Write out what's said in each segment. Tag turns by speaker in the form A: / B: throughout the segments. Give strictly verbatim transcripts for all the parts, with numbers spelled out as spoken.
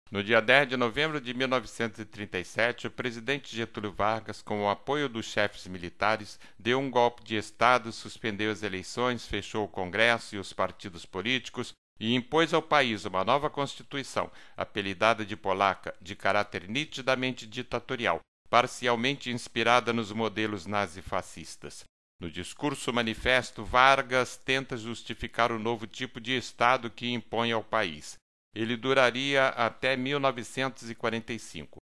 A: No dia dez de novembro de mil novecentos e trinta e sete, o presidente Getúlio Vargas, com o apoio dos chefes militares, deu um golpe de Estado, suspendeu as eleições, fechou o Congresso e os partidos políticos e impôs ao país uma nova Constituição, apelidada de polaca, de caráter nitidamente ditatorial, parcialmente inspirada nos modelos nazifascistas. No discurso manifesto, Vargas tenta justificar o novo tipo de Estado que impõe ao país. Ele duraria até mil novecentos e quarenta e cinco.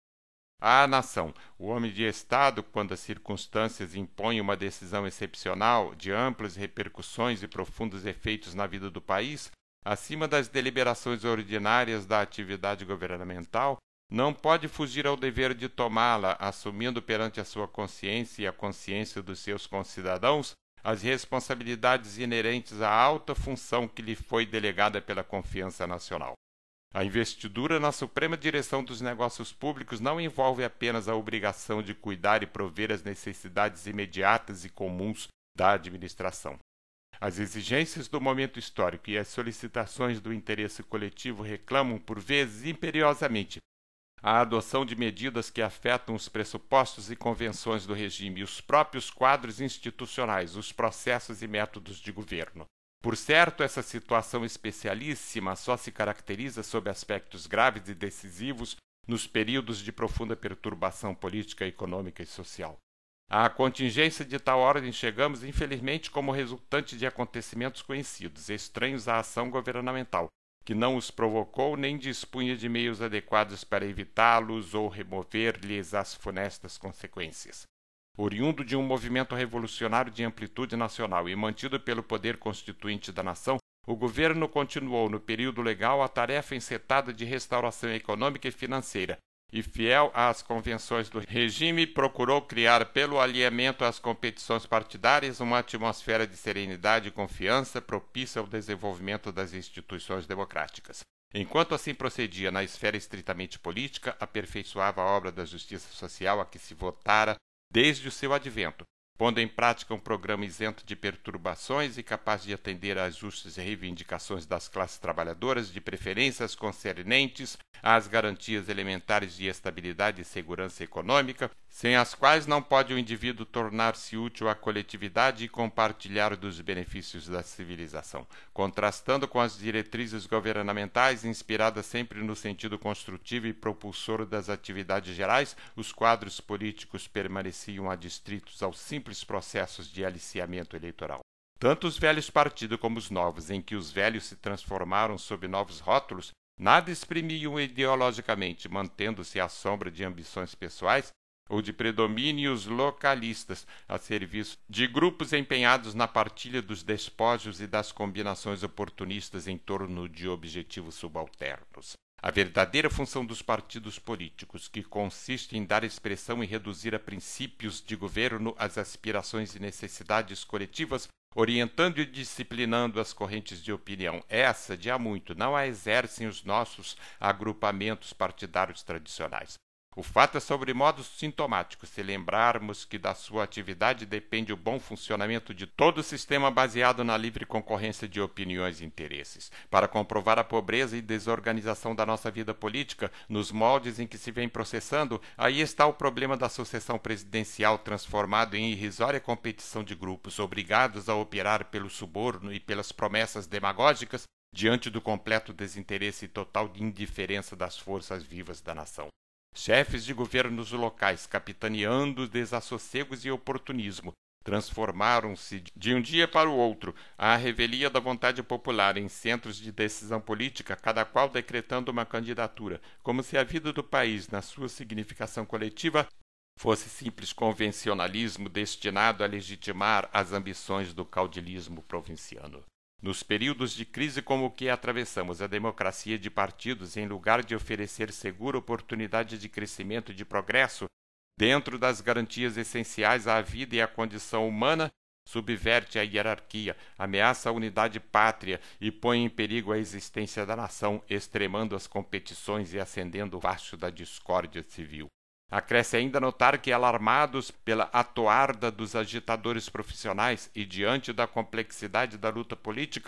A: À nação, o homem de Estado, quando as circunstâncias impõem uma decisão excepcional, de amplas repercussões e profundos efeitos na vida do país, acima das deliberações ordinárias da atividade governamental, não pode fugir ao dever de tomá-la, assumindo perante a sua consciência e a consciência dos seus concidadãos as responsabilidades inerentes à alta função que lhe foi delegada pela confiança nacional. A investidura na suprema direção dos negócios públicos não envolve apenas a obrigação de cuidar e prover as necessidades imediatas e comuns da administração. As exigências do momento histórico e as solicitações do interesse coletivo reclamam, por vezes imperiosamente, a adoção de medidas que afetam os pressupostos e convenções do regime e os próprios quadros institucionais, os processos e métodos de governo. Por certo, essa situação especialíssima só se caracteriza sob aspectos graves e decisivos nos períodos de profunda perturbação política, econômica e social. À contingência de tal ordem chegamos, infelizmente, como resultante de acontecimentos conhecidos, estranhos à ação governamental, que não os provocou nem dispunha de meios adequados para evitá-los ou remover-lhes as funestas consequências. Oriundo de um movimento revolucionário de amplitude nacional e mantido pelo poder constituinte da nação, o governo continuou no período legal a tarefa encetada de restauração econômica e financeira, e fiel às convenções do regime, procurou criar pelo alinhamento às competições partidárias uma atmosfera de serenidade e confiança propícia ao desenvolvimento das instituições democráticas. Enquanto assim procedia na esfera estritamente política, aperfeiçoava a obra da justiça social a que se votara desde o seu advento, pondo em prática um programa isento de perturbações e capaz de atender às justas reivindicações das classes trabalhadoras, de preferências concernentes às garantias elementares de estabilidade e segurança econômica, sem as quais não pode o indivíduo tornar-se útil à coletividade e compartilhar dos benefícios da civilização, contrastando com as diretrizes governamentais inspiradas sempre no sentido construtivo e propulsor das atividades gerais. Os quadros políticos permaneciam adstritos aos simples processos de aliciamento eleitoral. Tanto os velhos partidos como os novos, em que os velhos se transformaram sob novos rótulos, nada exprimiam ideologicamente, mantendo-se à sombra de ambições pessoais ou de predomínios localistas a serviço de grupos empenhados na partilha dos despojos e das combinações oportunistas em torno de objetivos subalternos. A verdadeira função dos partidos políticos, que consiste em dar expressão e reduzir a princípios de governo as aspirações e necessidades coletivas, orientando e disciplinando as correntes de opinião, essa, de há muito, não a exercem os nossos agrupamentos partidários tradicionais. O fato é sobremodo sintomático se lembrarmos que da sua atividade depende o bom funcionamento de todo o sistema baseado na livre concorrência de opiniões e interesses. Para comprovar a pobreza e desorganização da nossa vida política, nos moldes em que se vem processando, aí está o problema da sucessão presidencial transformado em irrisória competição de grupos obrigados a operar pelo suborno e pelas promessas demagógicas diante do completo desinteresse e total indiferença das forças vivas da nação. Chefes de governos locais, capitaneando desassossegos e oportunismo, transformaram-se de um dia para o outro à revelia da vontade popular em centros de decisão política, cada qual decretando uma candidatura, como se a vida do país, na sua significação coletiva, fosse simples convencionalismo destinado a legitimar as ambições do caudilismo provinciano. Nos períodos de crise como o que atravessamos, a democracia de partidos, em lugar de oferecer segura oportunidade de crescimento e de progresso, dentro das garantias essenciais à vida e à condição humana, subverte a hierarquia, ameaça a unidade pátria e põe em perigo a existência da nação, extremando as competições e acendendo o facho da discórdia civil. Acresce ainda notar que, alarmados pela atoarda dos agitadores profissionais e diante da complexidade da luta política,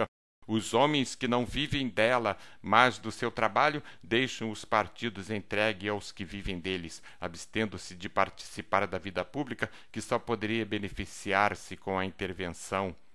A: Os homens que não vivem dela, mas do seu trabalho, deixam os partidos entregue aos que vivem deles, abstendo-se de participar da vida pública, que só poderia beneficiar-se com a intervenção